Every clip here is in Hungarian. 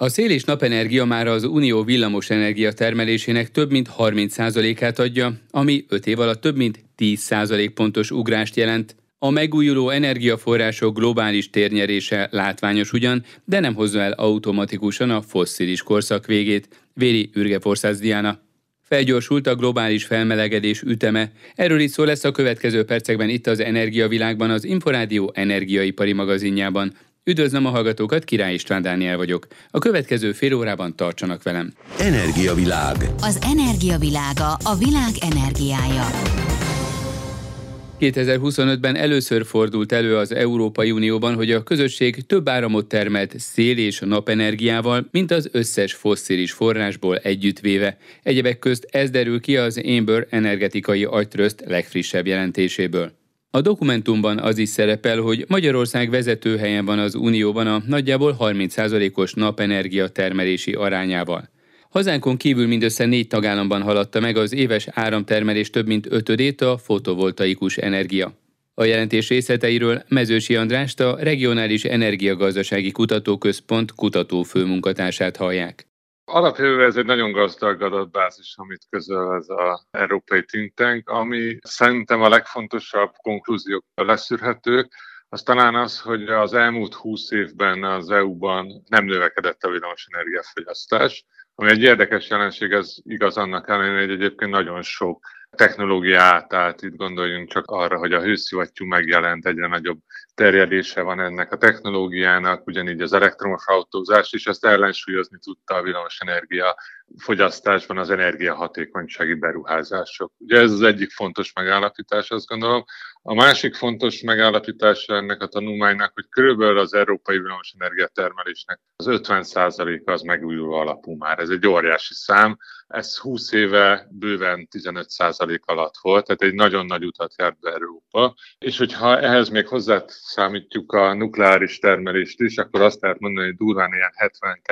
A szél- és napenergia már az unió villamosenergia termelésének több mint 30%-át adja, ami 5 év alatt több mint 10% pontos ugrást jelent. A megújuló energiaforrások globális térnyerése látványos ugyan, de nem hozza el automatikusan a fosszilis korszak végét, véli Ürge Diana. Felgyorsult a globális felmelegedés üteme. Erről is szó lesz a következő percekben itt az Energiavilágban, az Inforádió energiaipari magazinjában. Üdvözlöm a hallgatókat, Király István Dániel vagyok. A következő fél órában tartsanak velem. Energiavilág. Az energia világa, a világ energiája. 2025-ben először fordult elő az Európai Unióban, hogy a közösség több áramot termelt szél- és napenergiával, mint az összes fosszilis forrásból együttvéve. Egyebek közt ez derül ki az Amber Energetikai Agytröszt legfrissebb jelentéséből. A dokumentumban az is szerepel, hogy Magyarország vezető helyen van az Unióban a nagyjából 30%-os napenergia termelési arányával. Hazánkon kívül mindössze 4 tagállamban haladta meg az éves áramtermelés több mint 5-ödét a fotovoltaikus energia. A jelentés részleteiről Mezősi Andrást, a Regionális Energiagazdasági Kutatóközpont kutatófőmunkatársát hallják. Alapvetően ez egy nagyon gazdag adatbázis, amit közöl ez az európai think tank, ami szerintem a legfontosabb konklúziók leszűrhetők. Az talán az, hogy az elmúlt 20 évben az EU-ban nem növekedett a villamosenergia fogyasztás, ami egy érdekes jelenség, ez igaz annak ellenére, hogy egyébként nagyon sok technológia átállt. Itt gondoljunk csak arra, hogy a hőszivattyú megjelent, egyre nagyobb terjedése van ennek a technológiának, ugyanígy az elektromos autózás is, ezt ellensúlyozni tudta a villamosenergia fogyasztásban az energiahatékonysági beruházások. Ugye ez az egyik fontos megállapítás, azt gondolom. A másik fontos megállapítása ennek a tanulmánynak, hogy körülbelül az európai villamosenergia termelésnek az 50%-a az megújuló alapú már. Ez egy óriási szám. Ez 20 éve bőven 15% alatt volt, tehát egy nagyon nagy utat járt be Európa. És hogyha ehhez még hozzászámítjuk a nukleáris termelést is, akkor azt lehet mondani, hogy durván ilyen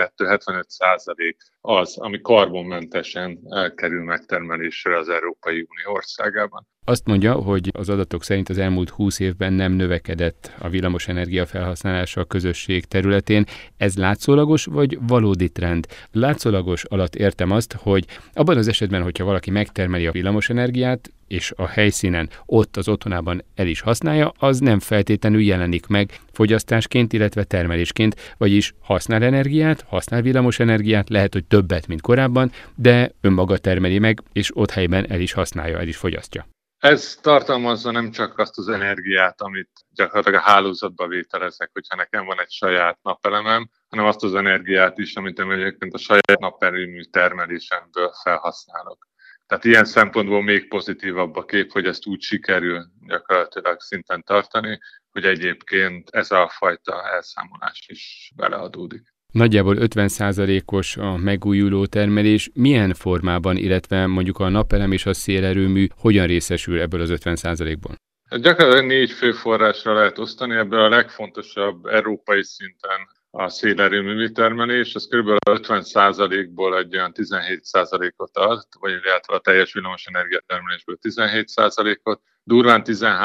72-75% az, ami karbonmentesen kerül megtermelésre az Európai Unió országában. Azt mondja, hogy az adatok szerint az elmúlt 20 évben nem növekedett a villamosenergia felhasználása a közösség területén. Ez látszólagos vagy valódi trend? Látszólagos alatt értem azt, hogy abban az esetben, hogyha valaki megtermeli a villamosenergiát, és a helyszínen, ott az otthonában el is használja, az nem feltétlenül jelenik meg fogyasztásként, illetve termelésként, vagyis használ energiát, használ villamosenergiát, lehet, hogy többet, mint korábban, de önmaga termeli meg, és ott helyben el is használja, el is fogyasztja. Ez tartalmazza nem csak azt az energiát, amit gyakorlatilag a hálózatba vételezek, hogyha nekem van egy saját napelemem, hanem azt az energiát is, amit egyébként a saját naperőmű termelésemből felhasználok. Tehát ilyen szempontból még pozitívabb a kép, hogy ezt úgy sikerül gyakorlatilag szinten tartani, hogy egyébként ez a fajta elszámolás is beleadódik. Nagyjából 50%-os a megújuló termelés. Milyen formában, illetve mondjuk a napelem és a szélerőmű hogyan részesül ebből az 50%-ból? Gyakorlatilag 4 fő forrásra lehet osztani, ebből a legfontosabb európai szinten a szélerőmű termelés, ez kb. 50%-ból egy olyan 17%-ot ad, vagy illetve a teljes villamosenergia termelésből 17%-ot, durván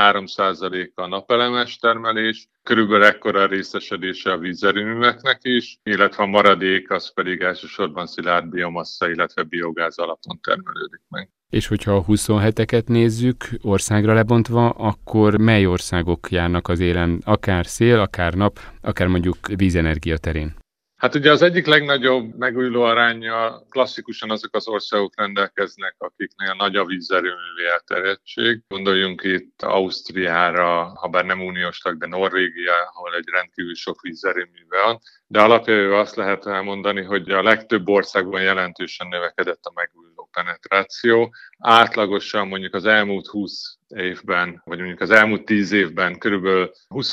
13% a napelemes termelés, körülbelül ekkora a részesedése a vízerőműveknek is, illetve a maradék az pedig elsősorban szilárd biomassa, illetve biogáz alapon termelődik meg. És hogyha a 27-eket nézzük országra lebontva, akkor mely országok járnak az élen, akár szél, akár nap, akár mondjuk vízenergia terén? Hát ugye az egyik legnagyobb megújuló aránya klasszikusan azok az országok rendelkeznek, akiknél nagy a vízerőművi elterjedtség. Gondoljunk itt Ausztriára, ha bár nem uniós tag, de Norvégia, ahol egy rendkívül sok vízerőmű van. De alapvetően azt lehet elmondani, hogy a legtöbb országban jelentősen növekedett a megújuló penetráció. Átlagosan mondjuk az elmúlt 20 évben, vagy mondjuk az elmúlt 10 évben körülbelül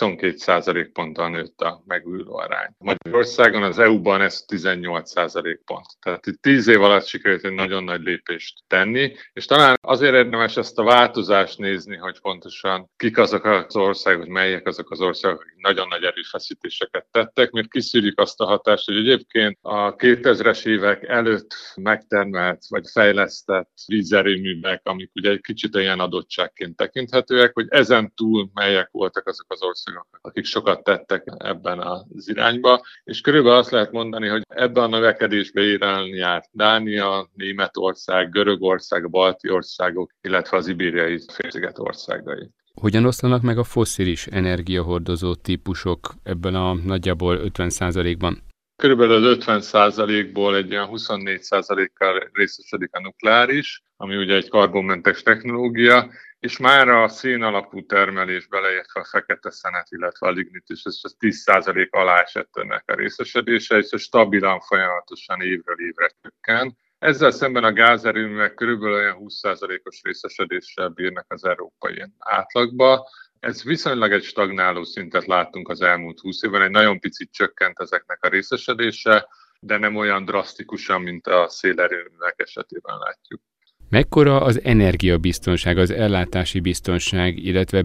22% ponttal nőtt a megújuló arány. Magyarországon, az EU-ban ez 18% pont. Tehát itt 10 év alatt sikerült egy nagyon nagy lépést tenni, és talán azért érdemes ezt a változást nézni, hogy pontosan kik azok az országok, hogy melyek azok az országok, akik nagyon nagy erőfeszítéseket tettek, mert kiszűrjük azt a hatást, hogy egyébként a 2000-es évek előtt megtermelt vagy fejlesztett vízerőművek, amik ugye egy kicsit ilyen adottságként eredményként tekinthetőek, hogy ezen túl melyek voltak azok az országok, akik sokat tettek ebben az irányba, és körülbelül azt lehet mondani, hogy ebben a növekedésbe érelni járt Dánia, Németország, Görögország, a balti országok, illetve az ibériai félsziget országai. Hogyan oszlanak meg a fosszilis energiahordozó típusok ebben a nagyjából 50%-ban? Körülbelül 50%-ból egy olyan 24%-kal részesedik a nukleáris, ami ugye egy karbonmentes technológia, és már a szén alapú termelés, beleértve a fekete szenet, illetve a lignit is, ez 10% alá esett ennek a részesedése, és stabilan, folyamatosan évről évre csökken. Ezzel szemben a gázerőművek körülbelül olyan 20%-os részesedéssel bírnak az európai átlagba. Ez viszonylag egy stagnáló szintet láttunk az elmúlt 20 évben, egy nagyon picit csökkent ezeknek a részesedése, de nem olyan drasztikusan, mint a szélerőművek esetében látjuk. Mekkora az energiabiztonság, az ellátási biztonság, illetve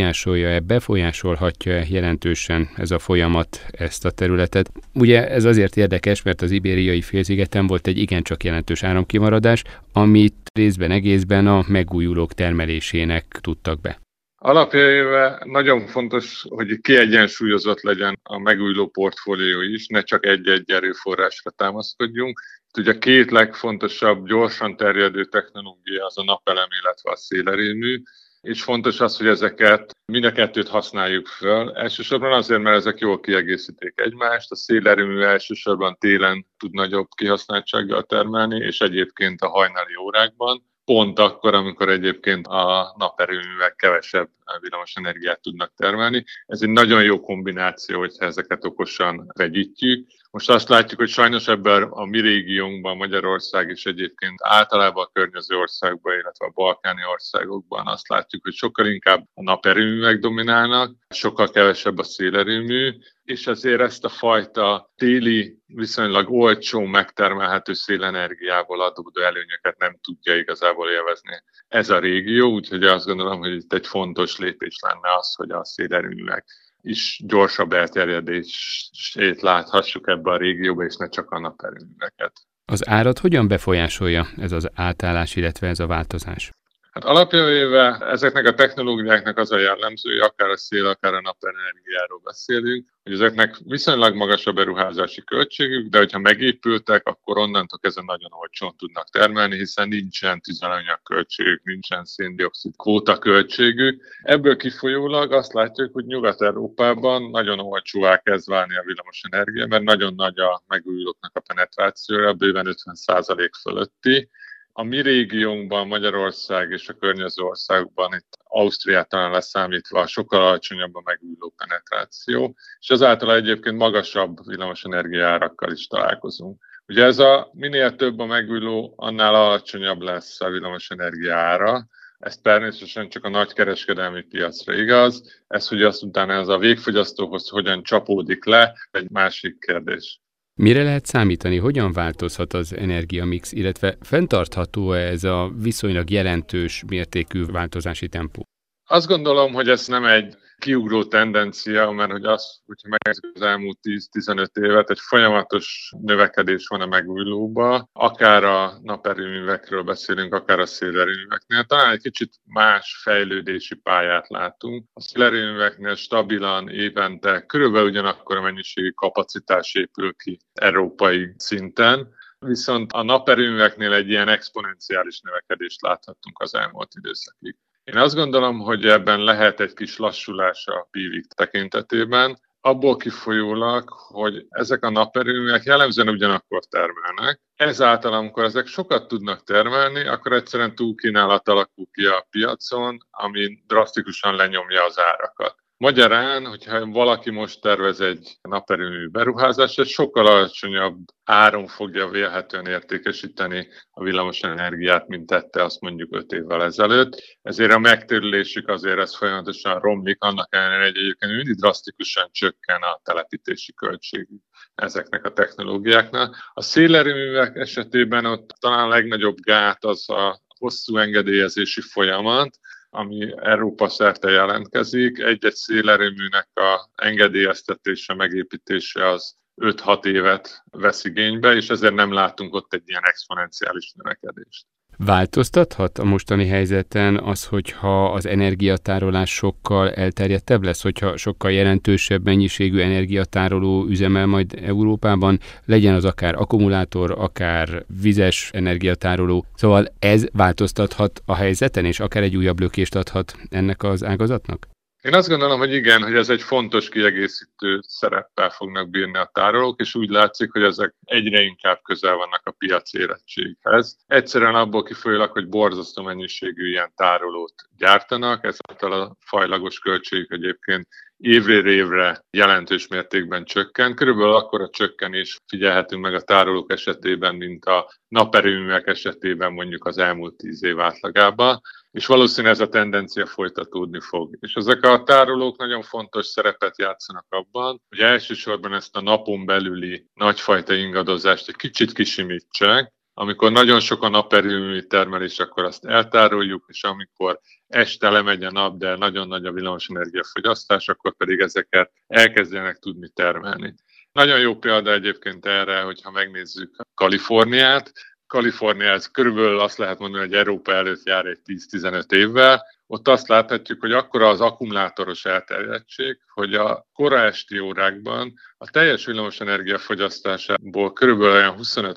befolyásolhatja-e jelentősen ez a folyamat ezt a területet? Ugye ez azért érdekes, mert az ibériai félszigeten volt egy igencsak jelentős áramkimaradás, amit részben egészben a megújulók termelésének tudtak be. Alapjaival nagyon fontos, hogy kiegyensúlyozott legyen a megújuló portfólió is, ne csak egy-egy erőforrásra támaszkodjunk. Ugye a két legfontosabb, gyorsan terjedő technológia az a napelem, illetve a szélerőmű, és fontos az, hogy ezeket mind a kettőt használjuk föl. Elsősorban azért, mert ezek jól kiegészítik egymást, a szélerőmű elsősorban télen tud nagyobb kihasználtsággal termelni, és egyébként a hajnali órákban, pont akkor, amikor egyébként a naperőművek kevesebb villamos energiát tudnak termelni. Ez egy nagyon jó kombináció, hogyha ezeket okosan vegyítjük. Most azt látjuk, hogy sajnos ebben a mi régiónkban, Magyarország és egyébként általában a környező országban, illetve a balkáni országokban azt látjuk, hogy sokkal inkább a naperőművek dominálnak, sokkal kevesebb a szélerőmű, és ezért ezt a fajta téli, viszonylag olcsó, megtermelhető szélenergiából adódó előnyöket nem tudja igazából élvezni ez a régió, úgyhogy azt gondolom, hogy itt egy fontos lépés lenne az, hogy a szélerőművek is gyorsabb elterjedését láthassuk ebbe a régióba, és ne csak a naperőműveket. Az árat hogyan befolyásolja ez az átállás, illetve ez a változás? Hát alapjávéve ezeknek a technológiáknak az a jellemzője, akár a szél, akár a napenergiáról beszélünk, hogy ezeknek viszonylag magas a beruházási költségük, de hogyha megépültek, akkor onnantól kezdve nagyon olcsón tudnak termelni, hiszen nincsen tüzelőanyag költségük, nincsen széndioxid kvóta költségük. Ebből kifolyólag azt látjuk, hogy Nyugat-Európában nagyon olcsóvá kezd válni a villamosenergia, mert nagyon nagy a megújulóknak a penetrációja, bőven 50% fölötti. A mi régiónkban, Magyarország és a környező országokban, itt Ausztriát talán leszámítva, sokkal alacsonyabb a megújuló penetráció, és ezáltal egyébként magasabb villamosenergia árakkal is találkozunk. Ugye ez minél több a megújuló, annál alacsonyabb lesz a villamosenergia ára. Ez természetesen csak a nagykereskedelmi piacra igaz. Ez, hogy azt utána ez a végfogyasztóhoz hogyan csapódik le, egy másik kérdés. Mire lehet számítani, hogyan változhat az energiamix, illetve fenntartható-e ez a viszonylag jelentős mértékű változási tempó? Azt gondolom, hogy ez nem egy kiugró tendencia, mert hogyha megnézzük az elmúlt 10-15 évet, egy folyamatos növekedés van a megújulóba, akár a naperőművekről beszélünk, akár a szélerőműveknél. Talán egy kicsit más fejlődési pályát látunk. A szélerőműveknél stabilan évente körülbelül ugyanakkor a mennyiségű kapacitás épül ki európai szinten, viszont a naperőműveknél egy ilyen exponenciális növekedést láthattunk az elmúlt időszakig. Én azt gondolom, hogy ebben lehet egy kis lassulás a PV tekintetében, abból kifolyólag, hogy ezek a naperőművek jellemzően ugyanakkor termelnek. Ezáltal, amikor ezek sokat tudnak termelni, akkor egyszerűen túlkínálat alakul ki a piacon, ami drasztikusan lenyomja az árakat. Magyarán, hogyha valaki most tervez egy naperőmű beruházást, egy sokkal alacsonyabb áron fogja vélhetően értékesíteni a villamosenergiát, mint tette azt mondjuk 5 évvel ezelőtt. Ezért a megtérülésük azért ez folyamatosan romlik, annak ellenére, hogy egyébként mindig drasztikusan csökken a telepítési költségük ezeknek a technológiáknak. A szélerőművek esetében ott talán a legnagyobb gát az a hosszú engedélyezési folyamat, ami Európa szerte jelentkezik. Egy-egy szélerőműnek a engedélyeztetése, megépítése az 5-6 évet vesz igénybe, és ezért nem látunk ott egy ilyen exponenciális növekedést. Változtathat a mostani helyzeten az, hogyha az energiatárolás sokkal elterjedtebb lesz, hogyha sokkal jelentősebb mennyiségű energiatároló üzemel majd Európában, legyen az akár akkumulátor, akár vizes energiatároló. Szóval ez változtathat a helyzeten, és akár egy újabb lökést adhat ennek az ágazatnak? Én azt gondolom, hogy igen, hogy ez egy fontos kiegészítő szereppel fognak bírni a tárolók, és úgy látszik, hogy ezek egyre inkább közel vannak a piaci érettséghez. Egyszerűen abból kifolyólag, hogy borzasztó mennyiségű ilyen tárolót gyártanak, ezáltal a fajlagos költségük egyébként évről évre jelentős mértékben csökken. Körülbelül akkora csökkenés figyelhetünk meg a tárolók esetében, mint a naperőművek esetében mondjuk az elmúlt 10 év átlagában, és valószínűleg ez a tendencia folytatódni fog. És ezek a tárolók nagyon fontos szerepet játszanak abban, hogy elsősorban ezt a napon belüli nagyfajta ingadozást egy kicsit kisimítsák. Amikor nagyon sok a naperőmű termelés, akkor azt eltároljuk, és amikor este lemegy a nap, de nagyon nagy a villamosenergia fogyasztás, akkor pedig ezeket elkezdjenek tudni termelni. Nagyon jó példa egyébként erre, hogyha megnézzük Kaliforniát. Kalifornia, ez körülbelül azt lehet mondani, hogy Európa előtt jár egy 10-15 évvel. Ott azt láthatjuk, hogy akkora az akkumulátoros elterjedtség, hogy a kora esti órákban a teljes villamosenergia fogyasztásából körülbelül olyan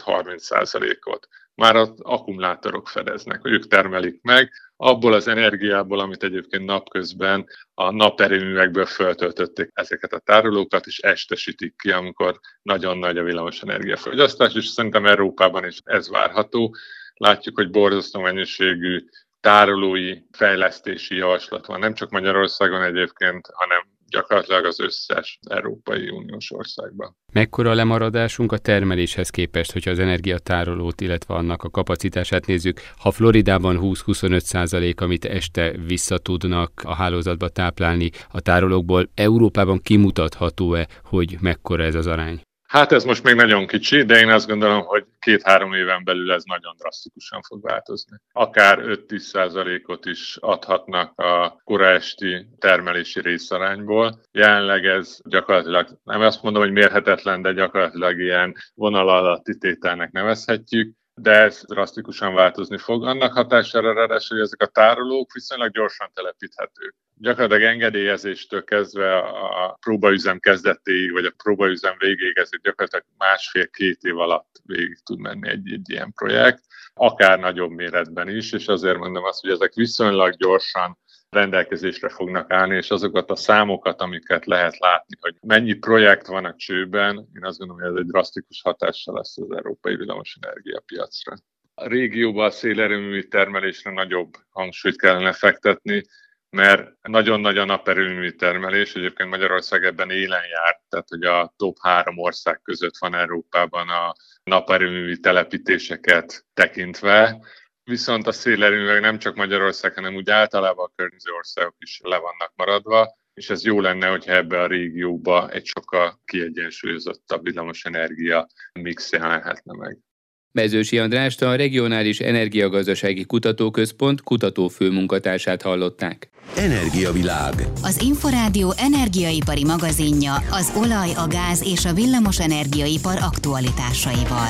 25-30%-ot már az akkumulátorok fedeznek, ők termelik meg, abból az energiából, amit egyébként napközben a naperőművekből föltöltötték ezeket a tárolókat, és estesítik ki, amikor nagyon nagy a villamosenergia fogyasztás, és szerintem Európában is ez várható. Látjuk, hogy borzasztó mennyiségű tárolói fejlesztési javaslat van, nem csak Magyarországon egyébként, hanem gyakorlatilag az összes Európai Uniós országban. Mekkora a lemaradásunk a termeléshez képest, hogyha az energiatárolót, illetve annak a kapacitását nézzük? Ha Floridában 20-25%, amit este vissza tudnak a hálózatba táplálni a tárolókból, Európában kimutatható-e, hogy mekkora ez az arány? Hát ez most még nagyon kicsi, de én azt gondolom, hogy 2-3 éven belül ez nagyon drasztikusan fog változni. Akár 5-10%-ot is adhatnak a kora esti termelési részarányból. Jelenleg ez gyakorlatilag, nem azt mondom, hogy mérhetetlen, de gyakorlatilag ilyen vonal alatti tételnek nevezhetjük, de ez drasztikusan változni fog. Annak hatására ráadásul, hogy ezek a tárolók viszonylag gyorsan telepíthetők. Gyakorlatilag engedélyezéstől kezdve a próbaüzem kezdetéig, vagy a próbaüzem végéig ez gyakorlatilag 1,5-2 év alatt végig tud menni egy ilyen projekt, akár nagyobb méretben is, és azért mondom azt, hogy ezek viszonylag gyorsan rendelkezésre fognak állni, és azokat a számokat, amiket lehet látni, hogy mennyi projekt van a csőben, én azt gondolom, hogy ez egy drasztikus hatással lesz az európai villamosenergia piacra. A régióban a szélerőmű termelésre nagyobb hangsúlyt kellene fektetni, mert nagyon nagy a naperőmű termelés, egyébként Magyarország ebben élen jár, tehát hogy a top 3 ország között van Európában a naperőmű telepítéseket tekintve, viszont a szélerőművek nem csak Magyarország, hanem úgy általában a környező országok is le vannak maradva, és ez jó lenne, hogyha ebbe a régióba egy sokkal kiegyensúlyozottabb villamosenergia mix jelenhetne meg. Mezősi Andrást, a Regionális Energiagazdasági Kutatóközpont kutatófőmunkatársát hallották. Energiavilág. Az Inforádió energiaipari magazinja az olaj, a gáz és a villamos energiaipar aktualitásaival.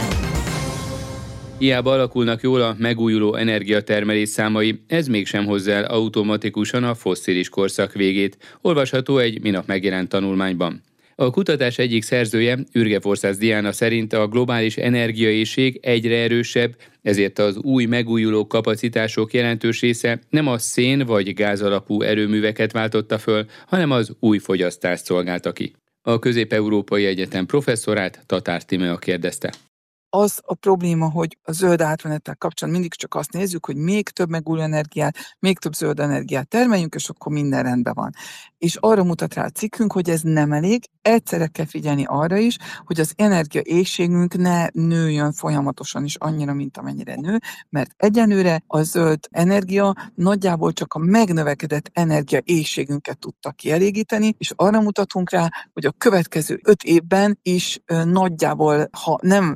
Hiába alakulnak jól a megújuló energiatermelés számai, ez mégsem hozza el automatikusan a fosszilis korszak végét, olvasható egy minap megjelent tanulmányban. A kutatás egyik szerzője, Ürgeforszász Diana szerint a globális energiaéhség egyre erősebb, ezért az új megújuló kapacitások jelentős része nem a szén vagy gáz alapú erőműveket váltotta föl, hanem az új fogyasztást szolgálta ki. A Közép-Európai Egyetem professzorát Tatár Tímea kérdezte. Az a probléma, hogy a zöld átmenettel kapcsolatban mindig csak azt nézzük, hogy még több megújuló energiát, még több zöld energiát termeljünk, és akkor minden rendben van. És arra mutat rá a cikkünk, hogy ez nem elég, egyszerre kell figyelni arra is, hogy az energiaéhségünk ne nőjön folyamatosan is annyira, mint amennyire nő, mert egyenlőre a zöld energia nagyjából csak a megnövekedett energiaéhségünket tudta kielégíteni, és arra mutatunk rá, hogy a következő 5 évben is nagyjából, ha nem fókuszálunk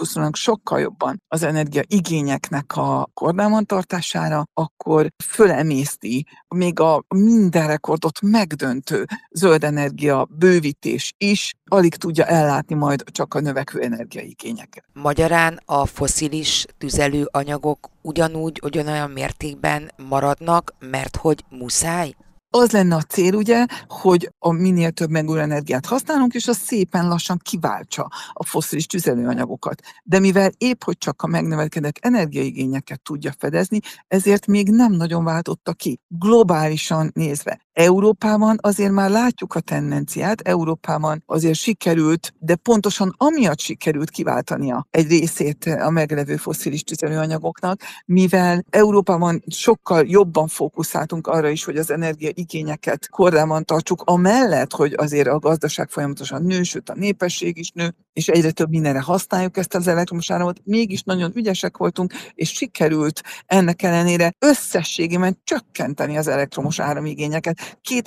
fókuszolunk sokkal jobban az energiaigényeknek a kordában tartására, akkor fölemészti még a minden rekordot megdöntő zöld energia bővítés is, alig tudja ellátni majd csak a növekvő energiaigényeket. Magyarán a fosszilis tüzelőanyagok ugyanolyan mértékben maradnak, mert hogy muszáj? Az lenne a cél, ugye, hogy a minél több megújuló energiát használunk, és az szépen lassan kiváltsa a fosszilis tüzelőanyagokat. De mivel épp hogy csak a megnövekedett energiaigényeket tudja fedezni, ezért még nem nagyon váltotta ki. Globálisan nézve. Európában azért már látjuk a tendenciát, Európában azért sikerült, de pontosan amiatt sikerült kiváltania egy részét a meglevő fosszilis tüzelőanyagoknak, mivel Európában sokkal jobban fókuszáltunk arra is, hogy az energiaigényeket kordában tartsuk, amellett, hogy azért a gazdaság folyamatosan nő, sőt a népesség is nő, és egyre több mindenre használjuk ezt az elektromos áramot, mégis nagyon ügyesek voltunk, és sikerült ennek ellenére összességében csökkenteni az elektromos áramigényeket.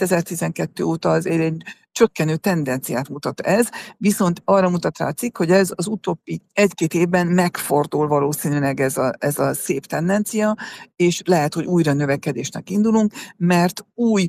2012 óta azért egy csökkenő tendenciát mutat ez, viszont arra mutat rá a cikk, hogy ez az utóbbi 1-2 évben megfordul valószínűleg ez a szép tendencia, és lehet, hogy újra növekedésnek indulunk, mert új,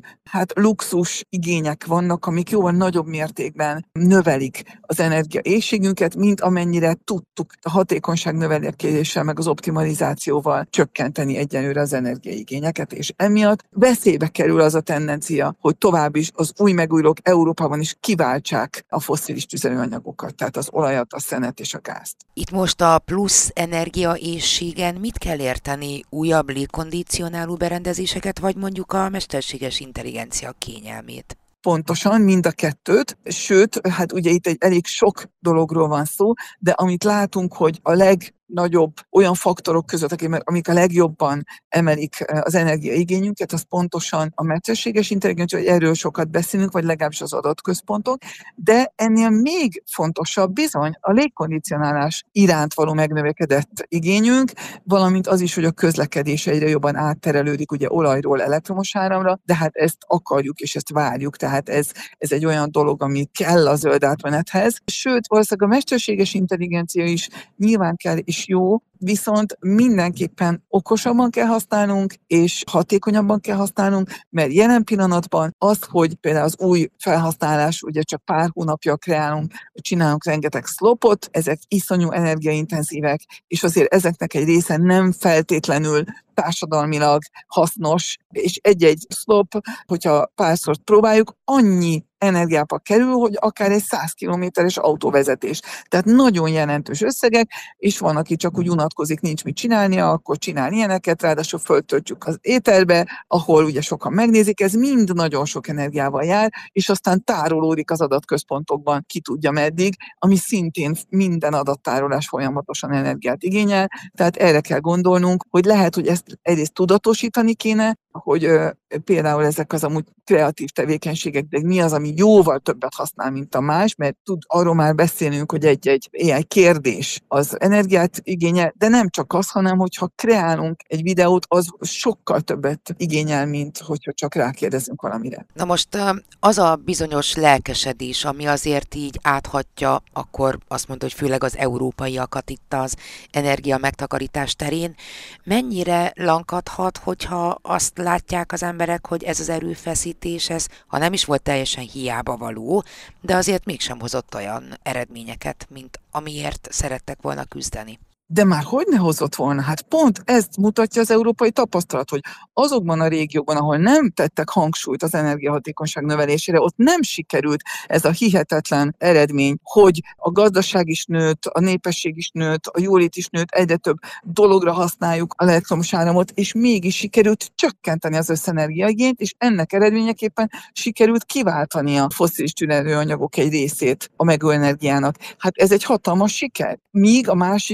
luxus igények vannak, amik jóval nagyobb mértékben növelik az energiaéhségünket, mint amennyire tudtuk a hatékonyság növekedéssel, meg az optimalizációval csökkenteni egyenlőre az energiaigényeket, és emiatt veszélybe kerül az a tendencia, hogy tovább is az új megújulók Európában is kiváltsák a fosszilis tüzelőanyagokat, tehát az olajat, a szenet és a gázt. Itt most a plusz energiaéhségen mit kell érteni? Újabb légkondicionáló berendezéseket, vagy mondjuk a mesterséges intelligencia kényelmét? Pontosan, mind a kettőt, sőt, ugye itt egy elég sok dologról van szó, de amit látunk, hogy a legnagyobb olyan faktorok között, amik a legjobban emelik az energiaigényünket, az pontosan a mesterséges intelligencia, hogy erről sokat beszélünk, vagy legalábbis az adatközpontok, de ennél még fontosabb bizony a légkondicionálás iránt való megnövekedett igényünk, valamint az is, hogy a közlekedés egyre jobban átterelődik ugye olajról elektromos áramra, de ezt akarjuk és ezt várjuk, tehát ez egy olyan dolog, ami kell a zöld átmenethez. Sőt, valószínűleg a mesterséges intelligencia is nyilván kell és jó, viszont mindenképpen okosabban kell használnunk, és hatékonyabban kell használnunk, mert jelen pillanatban az, hogy például az új felhasználás, ugye csak pár hónapja csinálunk rengeteg szlopot, ezek iszonyú energiaintenzívek, és azért ezeknek egy része nem feltétlenül társadalmilag hasznos, és egy-egy szlop, hogyha párszor próbáljuk, annyi energiába kerül, hogy akár egy 100 kilométeres autóvezetés. Tehát nagyon jelentős összegek, és van, aki csak úgy unatkozik, nincs mit csinálnia, akkor csinál ilyeneket, ráadásul föltöltjük az ételbe, ahol ugye sokan megnézik, ez mind nagyon sok energiával jár, és aztán tárolódik az adatközpontokban, ki tudja meddig, ami szintén minden adattárolás folyamatosan energiát igényel, tehát erre kell gondolnunk, hogy lehet, hogy ezt egyrészt tudatosítani kéne, hogy például ezek az amúgy kreatív tevékenységek, de mi az, ami jóval többet használ, mint a más, mert arról már beszélünk, hogy egy AI kérdés az energiát igényel, de nem csak az, hanem hogyha kreálunk egy videót, az sokkal többet igényel, mint hogyha csak rákérdezünk valamire. Na most az a bizonyos lelkesedés, ami azért így áthatja, akkor azt mondta, hogy főleg az európaiakat itt az energia megtakarítás terén, mennyire lankadhat, hogyha azt látják az emberek, hogy ez az erőfeszítés, ez, ha nem is volt teljesen hiába való, de azért mégsem hozott olyan eredményeket, mint amiért szerettek volna küzdeni. De már hogy ne hozott volna? Pont ezt mutatja az európai tapasztalat, hogy azokban a régiókban, ahol nem tettek hangsúlyt az energiahatékonyság növelésére, ott nem sikerült ez a hihetetlen eredmény, hogy a gazdaság is nőtt, a népesség is nőtt, a jólét is nőtt, egyre több dologra használjuk az elektromos áramot, és mégis sikerült csökkenteni az összenergiaigényt, és ennek eredményeképpen sikerült kiváltani a fosszilis tüzelőanyagok egy részét a megújuló energiának. Ez egy hatalmas siker. Míg a másik föld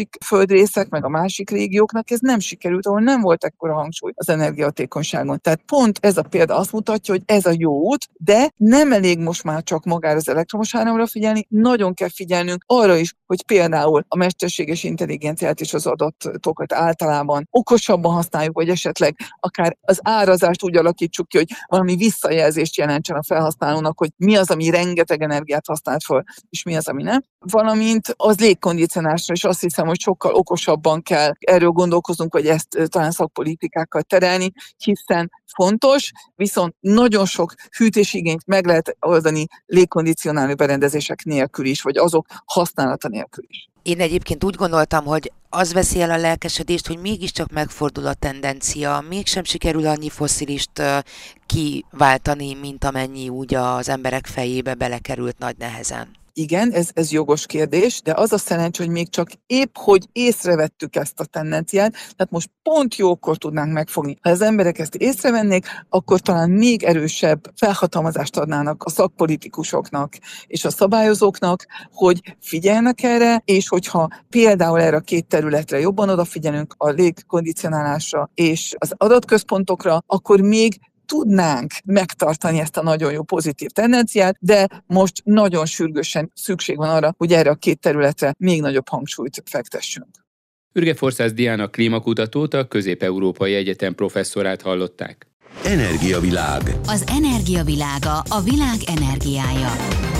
földrészek, meg a másik régióknak ez nem sikerült, ahol nem volt ekkora hangsúly az energiahatékonyságon. Tehát pont ez a példa azt mutatja, hogy ez a jó út, de nem elég most már csak magára az elektromos áramra figyelni, nagyon kell figyelnünk arra is, hogy például a mesterséges intelligenciát és az adatokat általában okosabban használjuk, vagy esetleg akár az árazást úgy alakítsuk ki, hogy valami visszajelzést jelentsen a felhasználónak, hogy mi az, ami rengeteg energiát használt fel, és mi az, ami nem. Valamint az légkondicionálásra is azt hiszem, hogy sokkal okosabban kell erről gondolkoznunk, hogy ezt talán szakpolitikákkal terelni, hiszen fontos, viszont nagyon sok hűtésigényt meg lehet oldani légkondicionáló berendezések nélkül is, vagy azok használata nélkül is. Én egyébként úgy gondoltam, hogy az veszi el a lelkesedést, hogy mégiscsak megfordul a tendencia, mégsem sikerül annyi fosszilist kiváltani, mint amennyi úgy az emberek fejébe belekerült nagy nehezen. Igen, ez jogos kérdés, de az a szerencsé, hogy még csak épp, hogy észrevettük ezt a tendenciát, tehát most pont jókor tudnánk megfogni. Ha az emberek ezt észrevennék, akkor talán még erősebb felhatalmazást adnának a szakpolitikusoknak és a szabályozóknak, hogy figyelnek erre, és hogyha például erre a két területre jobban odafigyelünk, a légkondicionálásra és az adatközpontokra, akkor még tudnánk megtartani ezt a nagyon jó pozitív tendenciát, de most nagyon sürgősen szükség van arra, hogy erre a két területre még nagyobb hangsúlyt fektessünk. Ürge Forszász Diana klímakutatót, a Közép-Európai Egyetem professzorát hallották. Energiavilág. Az energia világa, a világ energiája.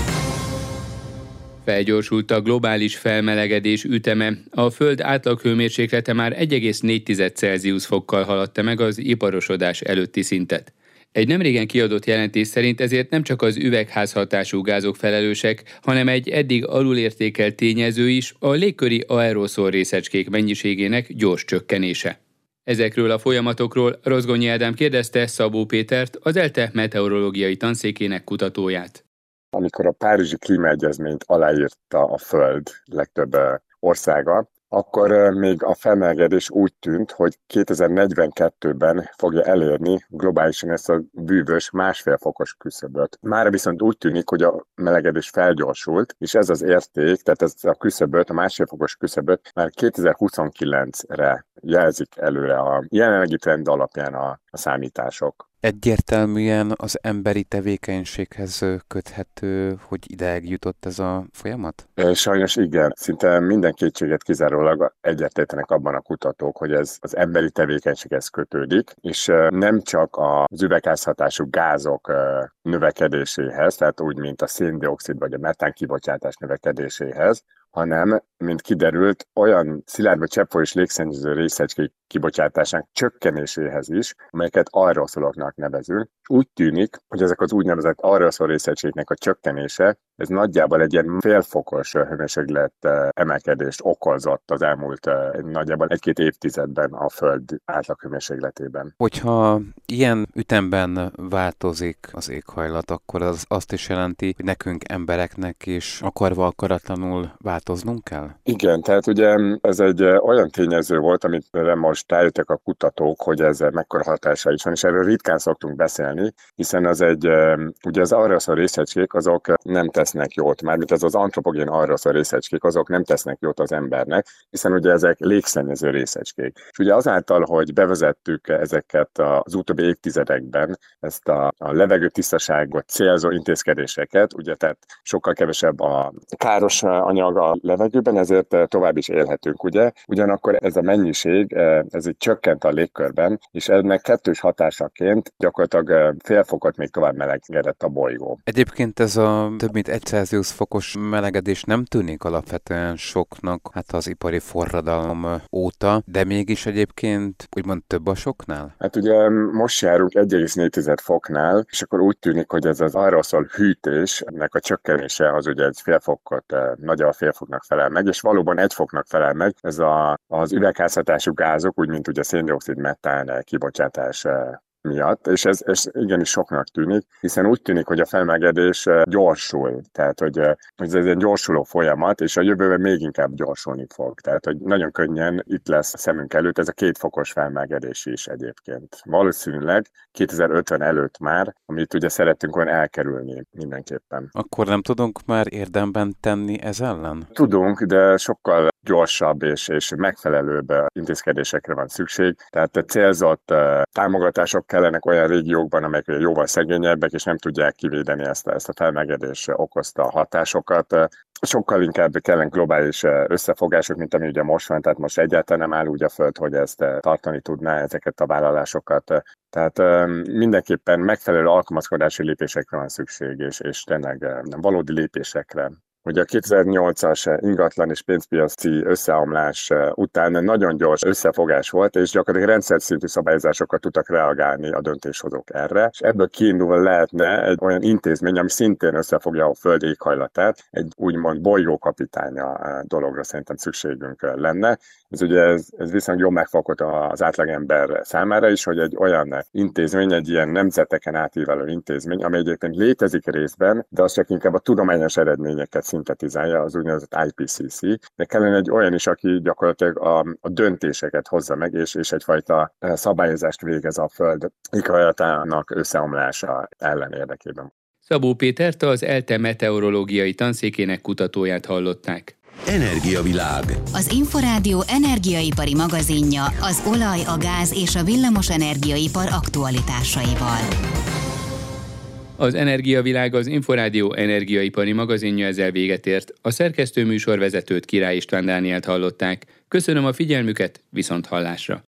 Felgyorsult a globális felmelegedés üteme. A Föld átlaghőmérséklete már 1,4 Celsius fokkal haladta meg az iparosodás előtti szintet. Egy nemrégen kiadott jelentés szerint ezért nem csak az üvegházhatású gázok felelősek, hanem egy eddig alulértékelt tényező is, a légköri aeroszol részecskék mennyiségének gyors csökkenése. Ezekről a folyamatokról Rozgonyi Ádám kérdezte Szabó Pétert, az ELTE meteorológiai tanszékének kutatóját. Amikor a Párizsi Klímaegyezményt aláírta a Föld legtöbb országa, akkor még a felmelegedés úgy tűnt, hogy 2042-ben fogja elérni globálisan ezt a bűvös 1,5 fokos küszöböt. Mára viszont úgy tűnik, hogy a melegedés felgyorsult, és ez az érték, tehát ez a küszöböt, a 1,5 fokos küszöböt már 2029-re jelzik előre a jelenlegi trend alapján a számítások. Egyértelműen az emberi tevékenységhez köthető, hogy ideig jutott ez a folyamat? Sajnos igen. Szinte minden kétséget kizárólag egyetértenek abban a kutatók, hogy ez az emberi tevékenységhez kötődik, és nem csak az üvegházhatású gázok növekedéséhez, tehát úgy, mint a szén-dioxid vagy a metán kibocsátás növekedéséhez, hanem, mint kiderült, olyan szilárd vagy cseppfolyós légszennyező részecskék kibocsátásának csökkenéséhez is, amelyeket aeroszoloknak nevezünk. Úgy tűnik, hogy ezek az úgynevezett aeroszol részecskéknek a csökkenése, ez nagyjából egy ilyen félfokos hőmérséklet emelkedést okozott az elmúlt nagyjából 1-2 évtizedben a Föld átlaghőmérsékletében. Hogyha ilyen ütemben változik az éghajlat, akkor az azt is jelenti, hogy nekünk embereknek is akarva akaratlanul változnunk kell? Igen, tehát ugye ez egy olyan tényező volt, amit most rájöttek a kutatók, hogy ez mekkora hatása is van, és erről ritkán szoktunk beszélni, hiszen az ugye az aeroszol részecskék azok nem tesznek jót, mármint ez az antropogén aeroszol részecskék azok nem tesznek jót az embernek, hiszen ugye ezek légszennyező részecskék. És ugye azáltal, hogy bevezettük ezeket az utóbbi évtizedekben, ezt a levegő tisztaságot célzó intézkedéseket, ugye tehát sokkal kevesebb a káros anyag a levegőben, ezért tovább is élhetünk, ugye? Ugyanakkor ez a mennyiség, ez így csökkent a légkörben, és ennek kettős hatásaként gyakorlatilag fél fokot még tovább melegedett a bolygó. Egyébként ez a több mint 1 Celsius fokos melegedés nem tűnik alapvetően soknak, hát az ipari forradalom óta, de mégis egyébként úgymond több a soknál? Hát ugye most járunk 1,4 foknál, és akkor úgy tűnik, hogy ez az aeroszol hűtésnek a csökkenése az ugye egy fél fokot, nagyjából fél foknak felel meg, és valóban 1 foknak felel meg. Ez az üvegházhatású gázok, úgy mint ugye szén-dioxid, metán kibocsátás miatt, és ez igenis soknak tűnik, hiszen úgy tűnik, hogy a felmelegedés gyorsul, tehát hogy ez egy gyorsuló folyamat, és a jövőben még inkább gyorsulni fog. Tehát, hogy nagyon könnyen itt lesz a szemünk előtt ez a 2 fokos felmelegedés is egyébként. Valószínűleg 2050 előtt már, amit ugye szerettünk volna elkerülni mindenképpen. Akkor nem tudunk már érdemben tenni ez ellen? Tudunk, de sokkal gyorsabb és megfelelőbb intézkedésekre van szükség. Tehát célzott támogatások kellenek olyan régiókban, amelyek jóval szegényebbek, és nem tudják kivédeni ezt a felmelegedés okozta hatásokat. Sokkal inkább kellene globális összefogások, mint ami ugye most van, tehát most egyáltalán nem áll úgy a föld, hogy ezt tartani tudná ezeket a vállalásokat. Tehát mindenképpen megfelelő alkalmazkodási lépésekre van szükség, és tényleg valódi lépésekre. Ugye a 2008-as ingatlan és pénzpiaci összeomlás után nagyon gyors összefogás volt, és gyakorlatilag rendszer szintű szabályozásokat tudtak reagálni a döntéshozók erre, és ebből kiindulva lehetne egy olyan intézmény, ami szintén összefogja a föld éghajlatát, egy úgymond bolygókapitánya dologra szerintem szükségünk lenne. Ez ugye ez viszont jól megfogott az átlagember számára is, hogy egy olyan intézmény, egy ilyen nemzeteken átívelő intézmény, ami egyébként létezik részben, de az csak inkább a tudományos eredményeket szintetizálja, az úgynevezett IPCC, de kellene egy olyan is, aki gyakorlatilag a döntéseket hozza meg, és egyfajta szabályozást végez a föld éghajlatának összeomlása ellen érdekében. Szabó Pétert, az ELTE meteorológiai tanszékének kutatóját hallották. Energiavilág. Az Inforádió energiaipari magazinja az olaj, a gáz és a villamos energiaipar aktualitásaival. Az Energiavilág, az Inforádió energiaipari magazinja ezzel véget ért. A szerkesztő műsorvezetőt, Király István Dánielt hallották. Köszönöm a figyelmüket, viszonthallásra!